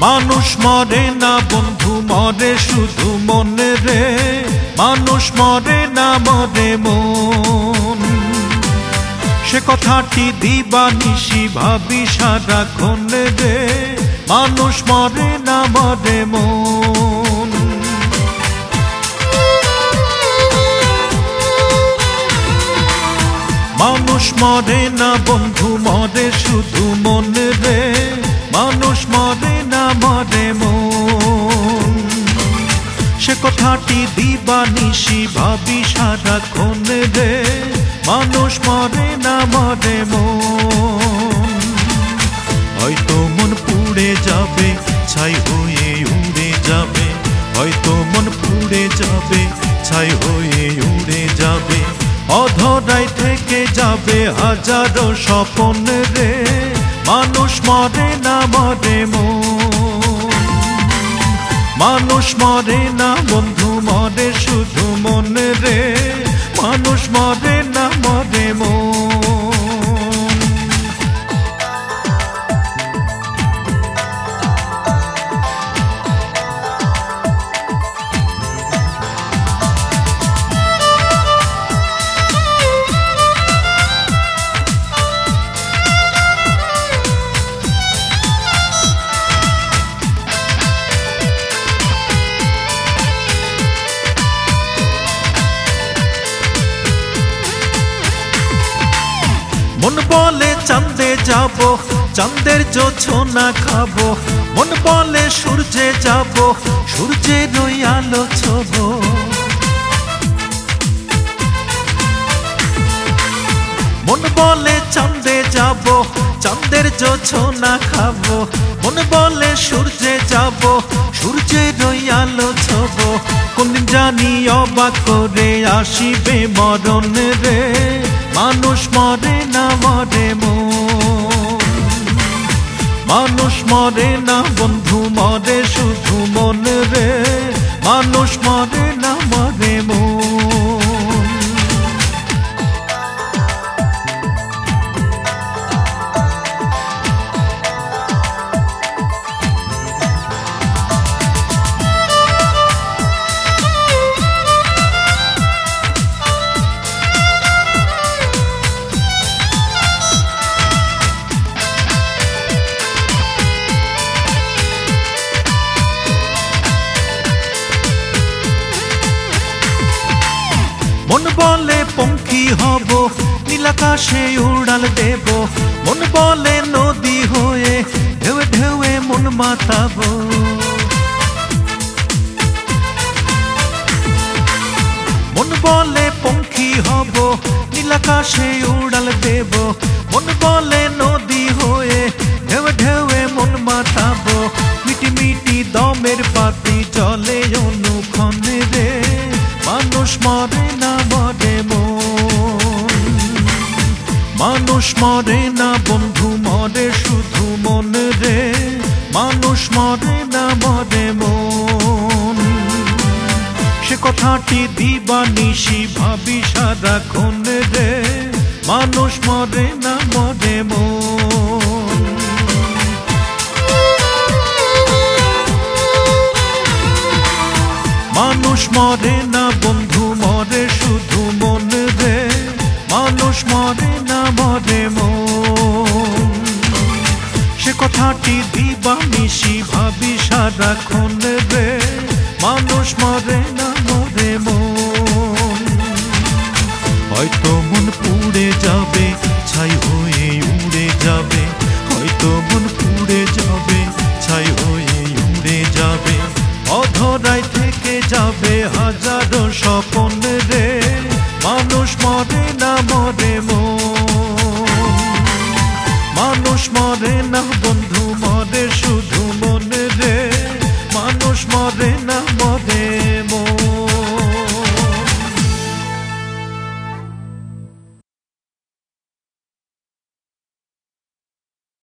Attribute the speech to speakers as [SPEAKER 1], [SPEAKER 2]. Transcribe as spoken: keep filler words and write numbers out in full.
[SPEAKER 1] মানুষ মরে না বন্ধু, মরে শুধু মন রে। মানুষ মরে না, মরে মন। সে কথাটি দিবানিশি ভাবি সারাক্ষণ রে। মানুষ মরে না, মরে মন। মানুষ মরে না বন্ধু, মরে শুধু মন রে। মানুষ মরে না, মরে মন। সে কথাটি দিবানিশি ভাবি সারাক্ষণ রে। মানুষ মরে না, মরে মন। হয়তো মন পুড়ে যাবে, ছাই হয়ে উড়ে যাবে। হয়তো মন পুড়ে যাবে, ছাই হয়ে উড়ে যাবে। অধরাই থেকে যাবে হাজারো স্বপন রে। মানুষ মরে না, মরে মন। মানুষ মরে না বন্ধু, মরে শুধু মন রে। মানুষ মরে না, মরে মন। মন বলে চাঁদে যাব, চাঁদের জোছনা খাবো। মন বলে সূর্যে যাব, সূর্যের ওই আলো ছোব। মন বলে চাঁদে যাব, চাঁদের জোছনা খাবো। মন বলে সূর্যে যাব, সূর্যের ওই আলো ছোব। কোন জানি অবাক করে আসিবে মরণ রে। মানুষ মরে না, মরে মন। মানুষ মরে না বন্ধু, মরে শুধু মন রে। মানুষ মরে না, মরে মন। মন বলে পঙ্খী হব, নীলাকাশে উড়াল দেব। মন বলে নদী হয়ে ঢেউয়ে ঢেউয়ে মন মাতাবো। মন বলে পঙ্খী হব, নীলাকাশে উড়াল দেব। মন বলে নদী হয়ে ঢেউয়ে ঢেউয়ে মন মাতাবো। মিটি মিটি দমের পাতি জলে অনুক্ষণ রে। মানুষ মরে না, মরে মন। মানুষ মরে না বন্ধু, মরে শুধু মন রে। মানুষ মরে না, মরে মন। সে কথাটি দিবানিশি ভাবি সারাক্ষণ রে। মানুষ মরে না, মরে মন। মানুষ মরে না বন্ধু, মরে শুধু মন রে। মানুষ মরে না, মরে মন। সে কথাটি দিবানিশি ভাবি সারাক্ষণ রে। মানুষ মরে না, মরে মন। হয়তো মন পুড়ে যাবে, ছাই হয়ে উড়ে যাবে। হয়তো মন পুড়ে যাবে, ছাই হয়ে উড়ে যাবে। অধরাই থেকে যাবে হাজারো স্বপন